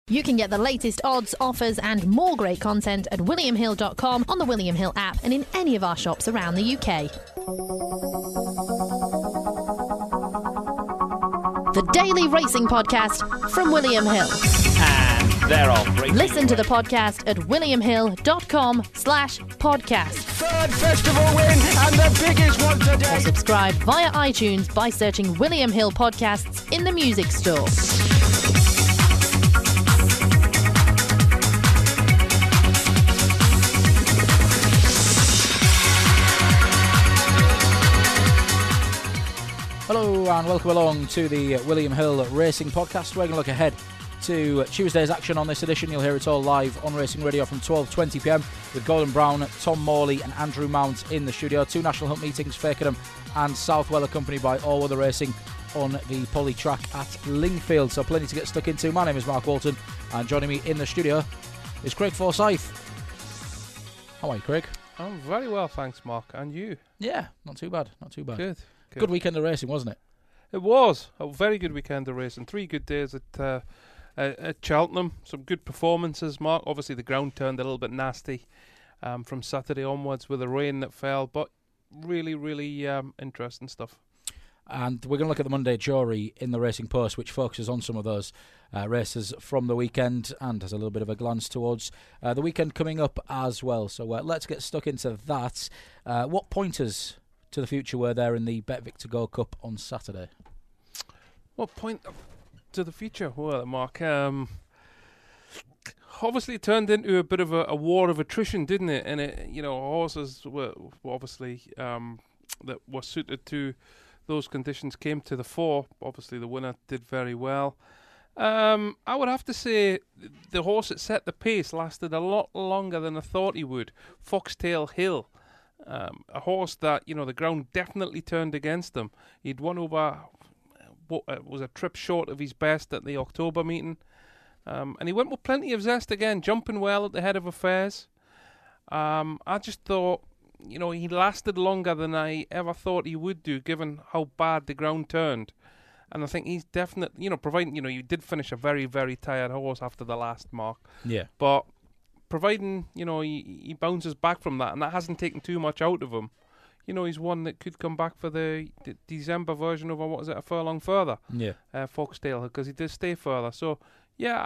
You can get the latest odds, offers and more great content at williamhill.com, on the William Hill app and in any of our shops around the UK. The Daily Racing Podcast from William Hill. And they're off. Listen to the podcast at williamhill.com/podcast. Third festival win and the biggest one today. Or subscribe via iTunes by searching William Hill Podcasts in the music store. Hello and welcome along to the William Hill Racing Podcast. We're going to look ahead to Tuesday's action on this edition. You'll hear it all live on Racing Radio from 12:20pm with Gordon Brown, Tom Morley and Andrew Mount in the studio. Two National Hunt meetings, Fakenham and Southwell, accompanied by All Weather Racing on the Poly track at Lingfield. So plenty to get stuck into. My name is Mark Walton and joining me in the studio is Craig Forsyth. How are you, Craig? I'm very well, thanks, Mark. And you? Yeah, not too bad. Good. Good weekend of racing, wasn't it? It was a very good weekend of racing. 3 good days at Cheltenham. Some good performances, Mark. Obviously, the ground turned a little bit nasty from Saturday onwards with the rain that fell, but really, really interesting stuff. And we're going to look at the Monday jury in the Racing Post, which focuses on some of those races from the weekend and has a little bit of a glance towards the weekend coming up as well. So let's get stuck into that. What pointers to the future were there in the Bet Victor Gold Cup on Saturday? What point to the future? Well, Mark, obviously it turned into a bit of a war of attrition, didn't it? And horses were obviously that were suited to those conditions came to the fore. Obviously, the winner did very well. I would have to say the horse that set the pace lasted a lot longer than I thought he would. Foxtail Hill. A horse that, the ground definitely turned against him. He'd won over what was a trip short of his best at the October meeting. And he went with plenty of zest again, jumping well at the head of affairs. I just thought, he lasted longer than I ever thought he would do, given how bad the ground turned. And I think he's definitely, providing, you did finish a very, very tired horse after the last mark. Yeah. But providing, he bounces back from that, and that hasn't taken too much out of him. He's one that could come back for the December version of, a furlong further? Yeah. Foxtail, because he did stay further. So, yeah,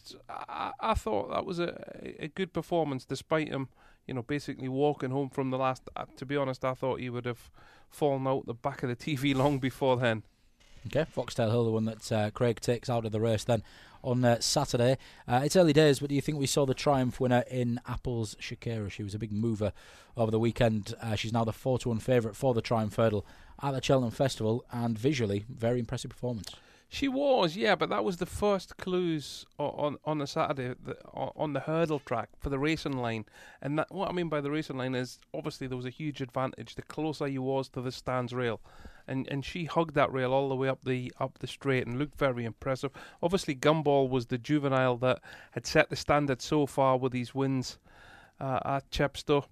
I thought that was a good performance, despite him, basically walking home from the last. To be honest, I thought he would have fallen out the back of the TV long before then. Okay, Foxtail Hill, the one that Craig takes out of the race then on Saturday. It's early days, but do you think we saw the triumph winner in Apple's Shakira? She was a big mover over the weekend. She's now the 4-1 favourite for the Triumph Hurdle at the Cheltenham Festival, and visually, very impressive performance. She was, yeah, but that was the first clues on the Saturday on the hurdle track for the racing line. And what I mean by the racing line is, obviously there was a huge advantage the closer you was to the stands rail. And she hugged that rail all the way up the straight and looked very impressive. Obviously, Gumball was the juvenile that had set the standard so far with these wins at Chepstow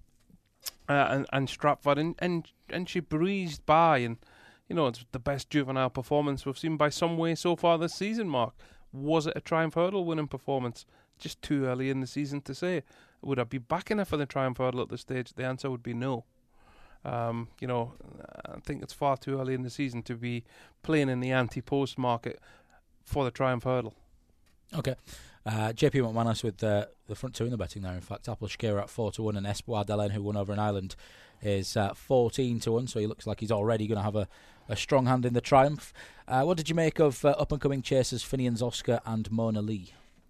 and Stratford, and she breezed by, and it's the best juvenile performance we've seen by some way so far this season. Mark, was it a Triumph Hurdle winning performance? Just too early in the season to say. Would I be backing her for the Triumph Hurdle at this stage? The answer would be no. I think it's far too early in the season to be playing in the anti-post market for the Triumph Hurdle. Okay. JP McManus with the front two in the betting there. In fact, Apple Shakira at 4-1 and Espoir Delaine, who won over in Ireland, is 14-1. So he looks like he's already going to have a strong hand in the Triumph. What did you make of up-and-coming chasers Finian's Oscar and Mona Lee?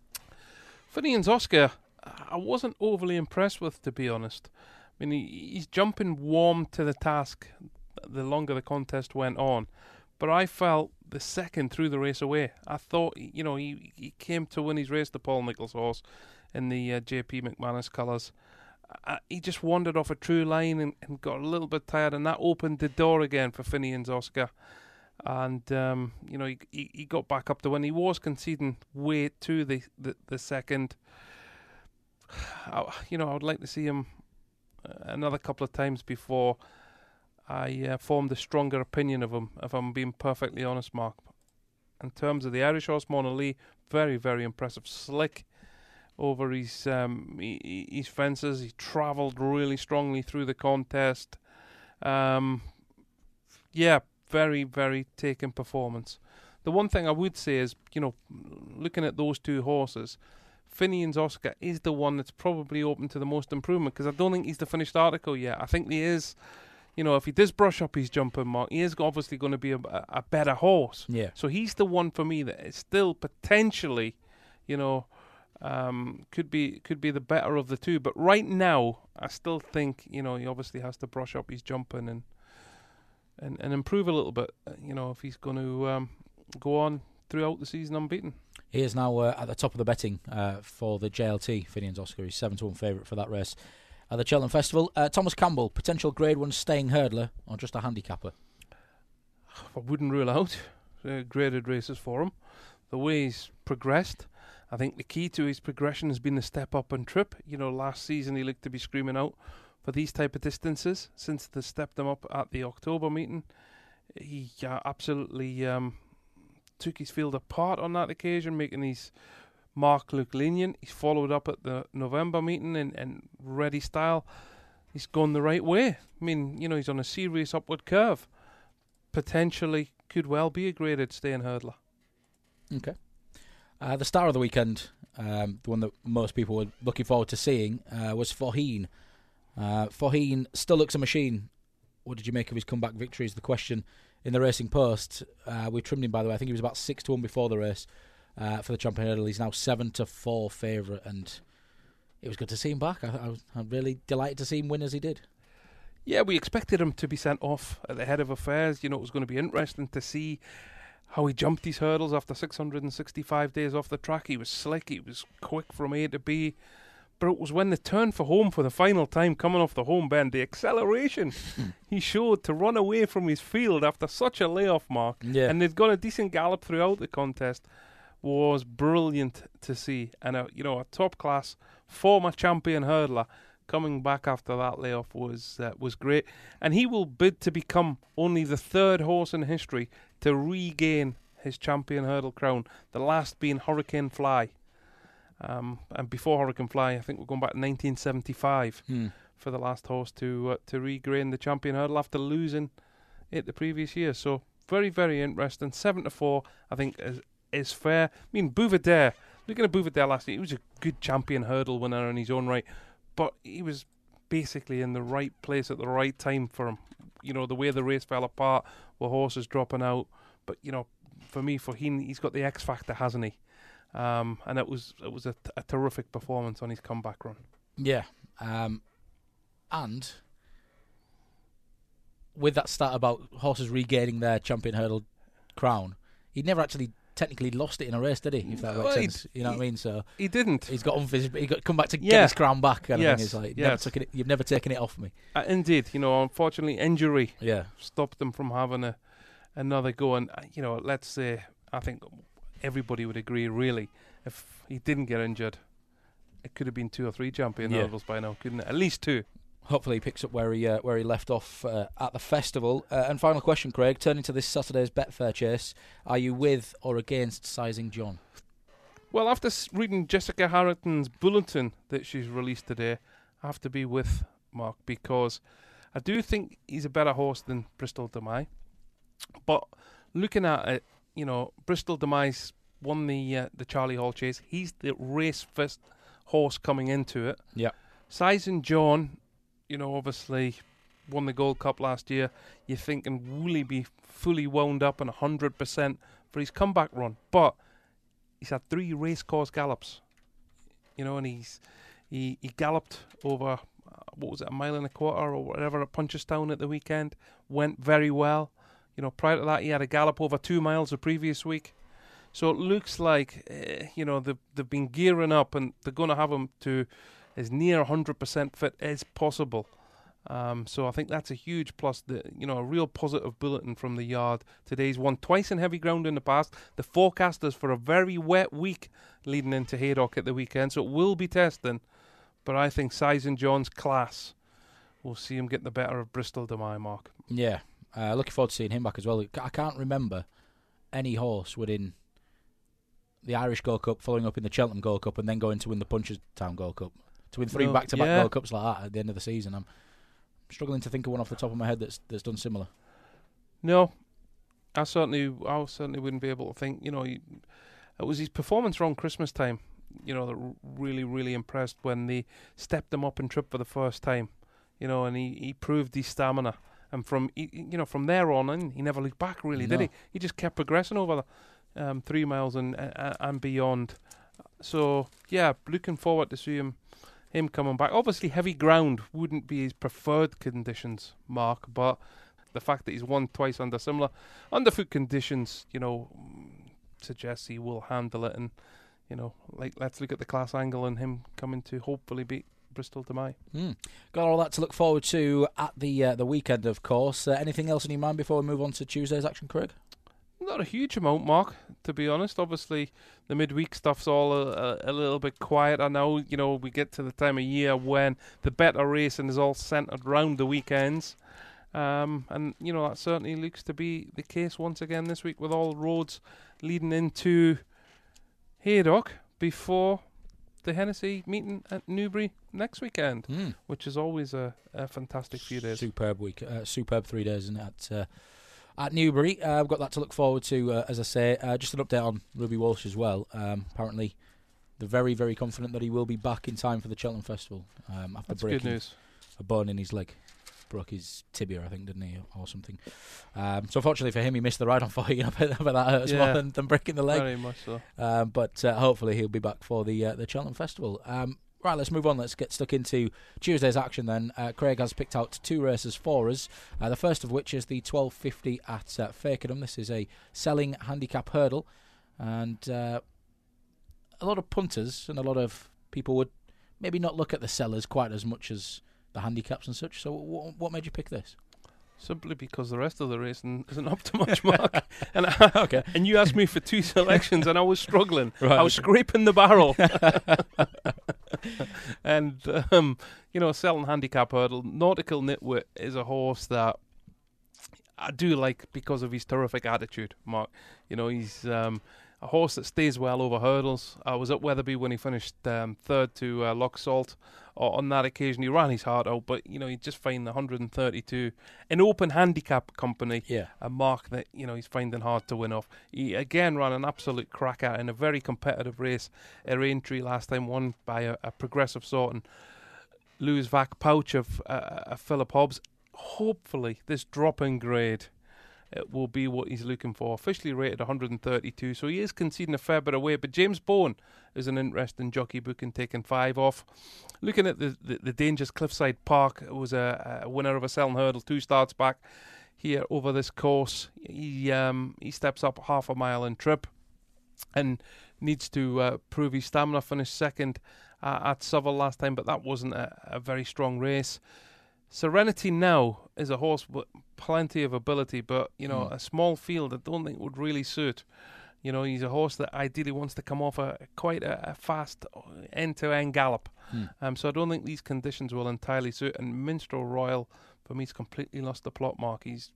Finian's Oscar, I wasn't overly impressed with, to be honest. I mean, he's jumping warm to the task the longer the contest went on. But I felt the second threw the race away. I thought, he came to win his race, the Paul Nicholls horse, in the JP McManus colours. He just wandered off a true line and got a little bit tired, and that opened the door again for Finian's Oscar. And, he got back up to win. He was conceding way to the second. I would like to see him another couple of times before I formed a stronger opinion of him, if I'm being perfectly honest, Mark. In terms of the Irish horse, Mona Lee, very, very impressive. Slick over his fences. He travelled really strongly through the contest. Very, very taken performance. The one thing I would say is, looking at those two horses, Finian's Oscar is the one that's probably open to the most improvement, because I don't think he's the finished article yet. I think he is, if he does brush up his jumping mark, he is obviously going to be a better horse. Yeah. So he's the one for me that is still potentially, could be the better of the two. But right now, I still think, he obviously has to brush up his jumping and improve a little bit, if he's going to go on throughout the season unbeaten. He is now at the top of the betting for the JLT, Finian's Oscar. He's 7-1 favourite for that race at the Cheltenham Festival. Thomas Campbell, potential Grade 1 staying hurdler or just a handicapper? I wouldn't rule out graded races for him. The way he's progressed, I think the key to his progression has been the step up and trip. Last season he looked to be screaming out for these type of distances. Since they stepped him up at the October meeting, he absolutely took his field apart on that occasion, making his mark look lenient. He's followed up at the November meeting in ready style. He's gone the right way. I mean, he's on a serious upward curve. Potentially could well be a graded staying hurdler. Okay. The star of the weekend, the one that most people were looking forward to seeing, was Faugheen. Faugheen still looks a machine. What did you make of his comeback victory is the question in the Racing Post. We trimmed him, by the way. I think he was about 6-1 before the race for the Champion Hurdle. He's now 7-4 favourite, and it was good to see him back. I'm really delighted to see him win as he did. Yeah, we expected him to be sent off at the head of affairs. It was going to be interesting to see how he jumped these hurdles after 665 days off the track. He was slick, he was quick from A to B. But it was when they turned for home for the final time, coming off the home bend, the acceleration he showed to run away from his field after such a layoff mark. Yeah. And they'd got a decent gallop throughout the contest was brilliant to see. And a top-class former champion hurdler coming back after that layoff was great. And he will bid to become only the third horse in history to regain his champion hurdle crown, the last being Hurricane Fly. And before Hurricane Fly, I think we're going back to 1975 for the last horse to regain the champion hurdle after losing it the previous year. So very, very interesting. 7-4, I think, is fair. I mean, Bouvier, looking at Bouvier last year, he was a good champion hurdle winner in his own right, but he was basically in the right place at the right time for him. The way the race fell apart, with horses dropping out. But for me, Faugheen, he's got the X factor, hasn't he? And it was a terrific performance on his comeback run. Yeah, and with that stat about horses regaining their champion hurdle crown, he never actually technically lost it in a race, did he? If that makes sense, you know what I mean. So he didn't. He got come back to get his crown back. Kind of thing. It's like you've never taken it off me. Indeed, unfortunately, injury stopped them from having another go. And let's say, I think everybody would agree, really, if he didn't get injured, it could have been 2 or 3 champion hurdles by now, couldn't it? At least 2. Hopefully he picks up where he left off at the festival. And final question, Craig, turning to this Saturday's Betfair chase, are you with or against Sizing John? Well, after reading Jessica Harrington's bulletin that she's released today, I have to be with Mark, because I do think he's a better horse than Bristol Demai. But looking at it, Bristol Demai's won the Charlie Hall chase. He's the race first horse coming into it. Yeah. Sizing John, obviously won the Gold Cup last year. You're thinking, will he be fully wound up and 100% for his comeback run? But he's had 3 race course gallops, and he galloped over, a mile and a quarter or whatever at Punchestown at the weekend. Went very well. Prior to that, he had a gallop over 2 miles the previous week. So it looks like, they've been gearing up and they're going to have him to as near 100% fit as possible. So I think that's a huge plus. A real positive bulletin from the yard. Today's won twice in heavy ground in the past. The forecast is for a very wet week leading into Haydock at the weekend, so it will be testing. But I think Sizing John's class will see him get the better of Bristol Demai, Mark. Yeah. Looking forward to seeing him back as well. I can't remember any horse within the Irish Gold Cup, following up in the Cheltenham Gold Cup, and then going to win the Punchestown Gold Cup. To win 3 back-to-back Gold Cups like that at the end of the season. I'm struggling to think of one off the top of my head that's done similar. No, I certainly wouldn't be able to think. It was his performance around Christmas time, that really, really impressed when they stepped him up in trip for the first time, and he proved his stamina. And from there on, he never looked back, really, did he? He just kept progressing over the 3 miles and beyond. So, yeah, looking forward to see him coming back. Obviously, heavy ground wouldn't be his preferred conditions, Mark, but the fact that he's won twice under similar underfoot conditions, suggests he will handle it. And, let's look at the class angle and him coming to hopefully beat Bristol Demai. Got all that to look forward to at the weekend, of course. Anything else in your mind before we move on to Tuesday's action, Craig? Not a huge amount, Mark, to be honest. Obviously, the midweek stuff's all a little bit quieter now. We get to the time of year when the better racing is all centred around the weekends. And, that certainly looks to be the case once again this week, with all roads leading into Haydock before the Hennessy meeting at Newbury next weekend, which is always a fantastic few days. Superb week. Superb 3 days, isn't it, at Newbury. We've got that to look forward to, as I say. Just an update on Ruby Walsh as well. Apparently, they're very, very confident that he will be back in time for the Cheltenham Festival after That's good breaking news. a bone in his leg. Broke his tibia, I think, didn't he, or something. So unfortunately for him, he missed the ride on 40. I bet that hurts more than breaking the leg. Very much so. But hopefully he'll be back for the Cheltenham Festival. Right, let's move on. Let's get stuck into Tuesday's action then. Craig has picked out 2 races for us. The first of which is the 1250 at Fakenham. This is a selling handicap hurdle. And a lot of punters and a lot of people would maybe not look at the sellers quite as much as the handicaps and such. So what made you pick this? Simply because the rest of the racing isn't up to much, Mark. And Okay. And you asked me for 2 selections, and I was struggling. Right. I was scraping the barrel. And, selling handicap hurdle, Nautical Nitwit is a horse that I do like because of his terrific attitude, Mark. He's a horse that stays well over hurdles. I was at Wetherby when he finished third to Loch Salt. On that occasion, he ran his heart out, but, he just found the 132 an open handicap company, a mark that, he's finding hard to win off. He, again, ran an absolute cracker in a very competitive race at Raintree last time, won by a progressive sort, and Louis Vac pouch of Philip Hobbs. Hopefully, this drop in grade it will be what he's looking for. Officially rated 132, so he is conceding a fair bit away. But James Bowen is an interesting jockey book and taking 5 off. Looking at the Dangers Cliffside Park, it was a winner of a selling hurdle 2 starts back here over this course. He steps up half a mile in trip and needs to prove his stamina. Finished second at Southwell last time, but that wasn't a very strong race. Serenity Now is a horse with plenty of ability, but, a small field I don't think would really suit. He's a horse that ideally wants to come off quite a fast end-to-end gallop. So I don't think these conditions will entirely suit. And Minstrel Royal, for me, has completely lost the plot, Mark. He's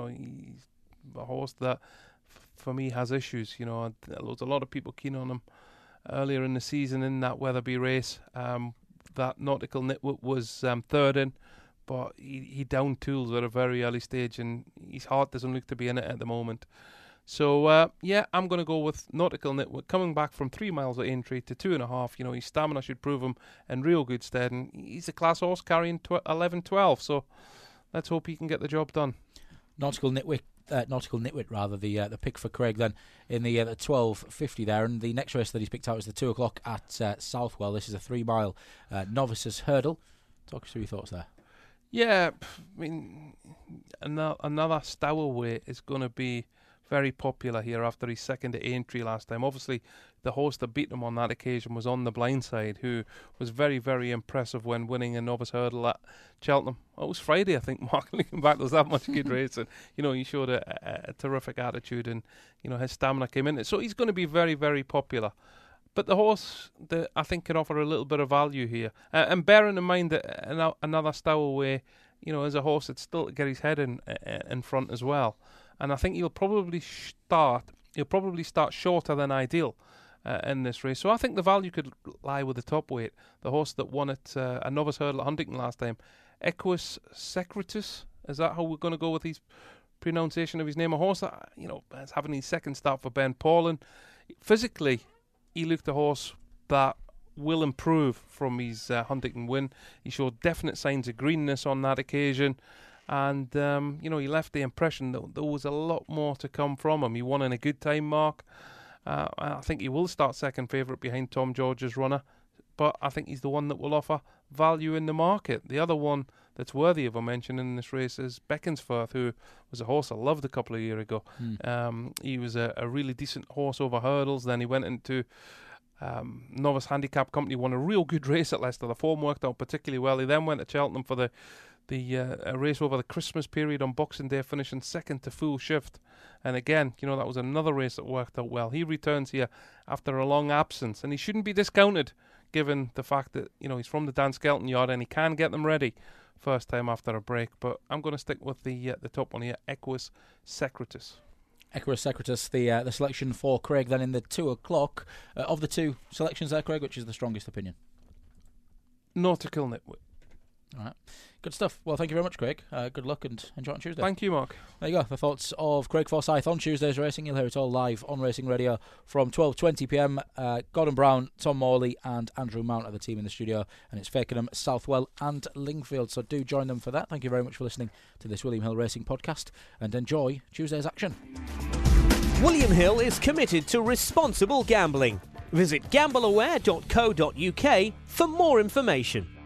a horse that, for me, has issues. There was a lot of people keen on him earlier in the season in that Wetherby race. That Nautical Nitwit was third in. But he downed tools at a very early stage, and his heart doesn't look to be in it at the moment. So, I'm going to go with Nautical Nitwit, coming back from 3 miles at Aintree to 2.5. His stamina should prove him in real good stead, and he's a class horse carrying 11-12, so let's hope he can get the job done. Nautical Nitwit, the pick for Craig then in the 1250 there. And the next race that he's picked out is the 2 o'clock at Southwell. This is a 3 mile novices hurdle. Talk us through your thoughts there. Yeah, another stowaway is going to be very popular here after his second at Aintree last time. Obviously, the horse that beat him on that occasion was On the Blind Side, who was very, very impressive when winning a novice hurdle at Cheltenham. It was Friday, I think, Mark. Looking back, there was that much good racing. He showed a terrific attitude, and, his stamina came in. So he's going to be very, very popular. But the horse, I think, can offer a little bit of value here. And bearing in mind that another stowaway, is a horse that's still to get his head in front as well. And I think he'll probably start shorter than ideal. in this race. So I think the value could lie with the top weight, the horse that won at a novice hurdle at Huntington last time, Equus Secretus. Is that how we're going to go with his pronunciation of his name? A horse that, is having his second start for Ben Paulin. Physically, he looked a horse that will improve from his Huntington win. He showed definite signs of greenness on that occasion. And, he left the impression that there was a lot more to come from him. He won in a good time, Mark. I think he will start second favourite behind Tom George's runner. But I think he's the one that will offer value in the market. The other one that's worthy of a mention in this race is Beaconsfield, who was a horse I loved a couple of years ago. He was a really decent horse over hurdles. Then he went into Novice Handicap Company, won a real good race at Leicester. The form worked out particularly well. He then went to Cheltenham for the race over the Christmas period on Boxing Day, finishing second to Full Shift. And again, that was another race that worked out well. He returns here after a long absence, and he shouldn't be discounted given the fact that, he's from the Dan Skelton yard and he can get them ready first time after a break. But I'm going to stick with the top one here, Equus Secretus. Equus Secretus, the selection for Craig then in the 2 o'clock. Of the two selections there, Craig, which is the strongest opinion? Nautical Nitwit. All right. Good stuff. Well, thank you very much, Craig. Good luck and enjoy on Tuesday. Thank you, Mark. There you go. The thoughts of Craig Forsyth on Tuesday's racing. You'll hear it all live on Racing Radio from 12:20 p.m. Gordon Brown, Tom Morley and Andrew Mount are the team in the studio, and it's Fakenham, Southwell and Lingfield. So do join them for that. Thank you very much for listening to this William Hill Racing podcast, and enjoy Tuesday's action. William Hill is committed to responsible gambling. Visit gambleaware.co.uk for more information.